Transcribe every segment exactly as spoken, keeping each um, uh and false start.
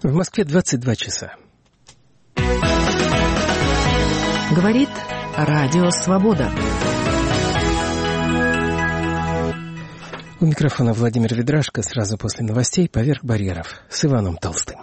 В Москве двадцать два часа. Говорит Радио Свобода. У микрофона Владимир Ведрашко. Сразу после новостей «Поверх барьеров» с Иваном Толстым.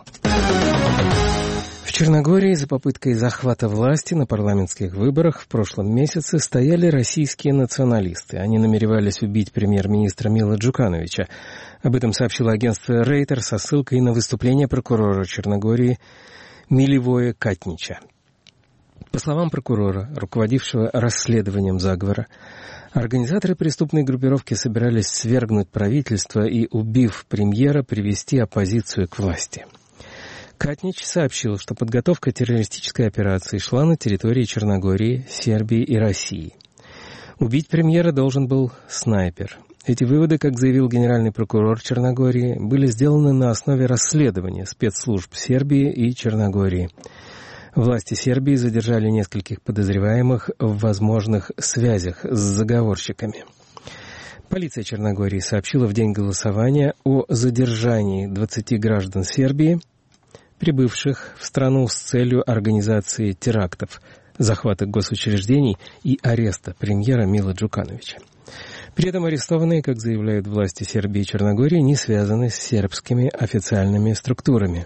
В Черногории за попыткой захвата власти на парламентских выборах в прошлом месяце стояли российские националисты. Они намеревались убить премьер-министра Мила Джукановича. Об этом сообщило агентство Рейтер со ссылкой на выступление прокурора Черногории Миливоя Катнича. По словам прокурора, руководившего расследованием заговора, организаторы преступной группировки собирались свергнуть правительство и, убив премьера, привести оппозицию к власти. Катнич сообщил, что подготовка террористической операции шла на территории Черногории, Сербии и России. Убить премьера должен был снайпер. Эти выводы, как заявил генеральный прокурор Черногории, были сделаны на основе расследования спецслужб Сербии и Черногории. Власти Сербии задержали нескольких подозреваемых в возможных связях с заговорщиками. Полиция Черногории сообщила в день голосования о задержании двадцати граждан Сербии, прибывших в страну с целью организации терактов, захвата госучреждений и ареста премьера Мила Джукановича. При этом арестованные, как заявляют власти Сербии и Черногории, не связаны с сербскими официальными структурами.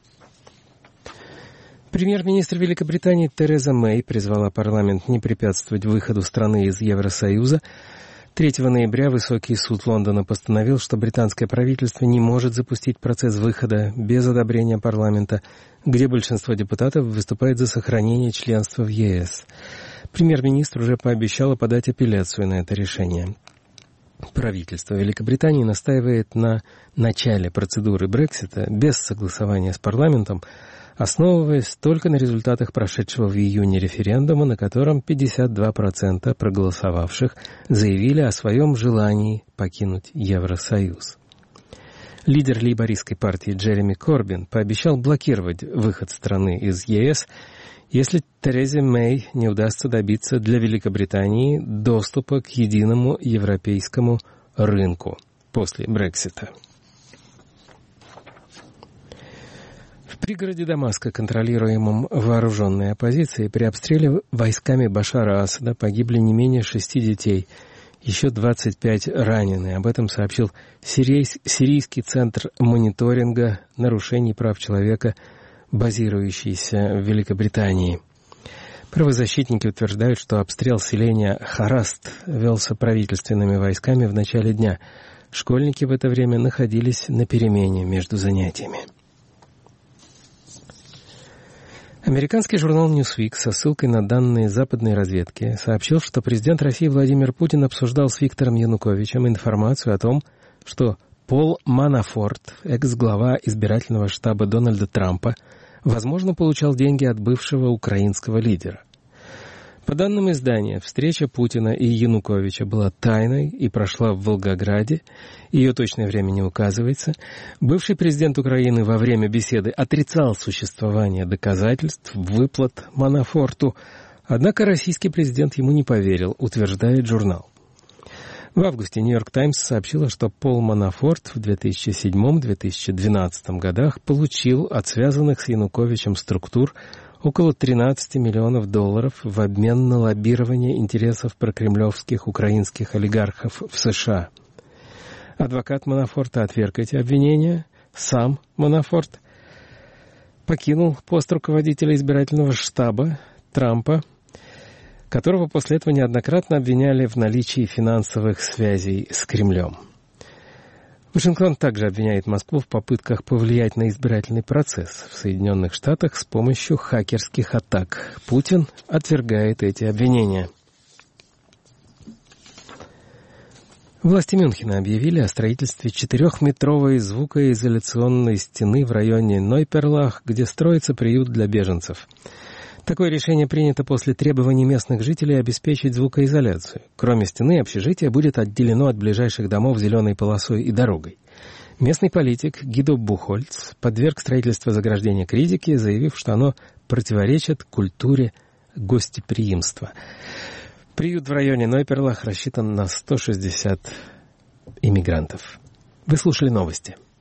Премьер-министр Великобритании Тереза Мэй призвала парламент не препятствовать выходу страны из Евросоюза. третьего ноября Высокий суд Лондона постановил, что британское правительство не может запустить процесс выхода без одобрения парламента, где большинство депутатов выступает за сохранение членства в ЕС. Премьер-министр уже пообещала подать апелляцию на это решение. Правительство Великобритании настаивает на начале процедуры Брексита без согласования с парламентом, основываясь только на результатах прошедшего в июне референдума, на котором пятьдесят два процента проголосовавших заявили о своем желании покинуть Евросоюз. Лидер лейбористской партии Джереми Корбин пообещал блокировать выход страны из ЕС, если Терезе Мэй не удастся добиться для Великобритании доступа к единому европейскому рынку после Брексита. В пригороде Дамаска, контролируемом вооруженной оппозицией, при обстреле войсками Башара Асада погибли не менее шести детей, еще двадцать пять ранены. Об этом сообщил Сирийский центр мониторинга нарушений прав человека, базирующийся в Великобритании. Правозащитники утверждают, что обстрел селения Хараст велся правительственными войсками в начале дня. Школьники в это время находились на перемене между занятиями. Американский журнал Newsweek со ссылкой на данные западной разведки сообщил, что президент России Владимир Путин обсуждал с Виктором Януковичем информацию о том, что Пол Манафорт, экс-глава избирательного штаба Дональда Трампа, возможно, получал деньги от бывшего украинского лидера. По данным издания, встреча Путина и Януковича была тайной и прошла в Волгограде. Ее точное время не указывается. Бывший президент Украины во время беседы отрицал существование доказательств выплат Манафорту, однако российский президент ему не поверил, утверждает журнал. В августе «Нью-Йорк Таймс» сообщила, что Пол Манафорт в две тысячи седьмом — две тысячи двенадцатом годах получил от связанных с Януковичем структур около тринадцати миллионов долларов в обмен на лоббирование интересов прокремлевских украинских олигархов в США. Адвокат Манафорта отверг эти обвинения. Сам Манафорт покинул пост руководителя избирательного штаба Трампа, которого после этого неоднократно обвиняли в наличии финансовых связей с Кремлем. Вашингтон также обвиняет Москву в попытках повлиять на избирательный процесс в Соединенных Штатах с помощью хакерских атак. Путин отвергает эти обвинения. Власти Мюнхена объявили о строительстве четырехметровой звукоизоляционной стены в районе Нойперлах, где строится приют для беженцев. Такое решение принято после требований местных жителей обеспечить звукоизоляцию. Кроме стены, общежитие будет отделено от ближайших домов зеленой полосой и дорогой. Местный политик Гидо Бухольц подверг строительство заграждения критике, заявив, что оно противоречит культуре гостеприимства. Приют в районе Нойперлах рассчитан на сто шестьдесят иммигрантов. Вы слушали новости.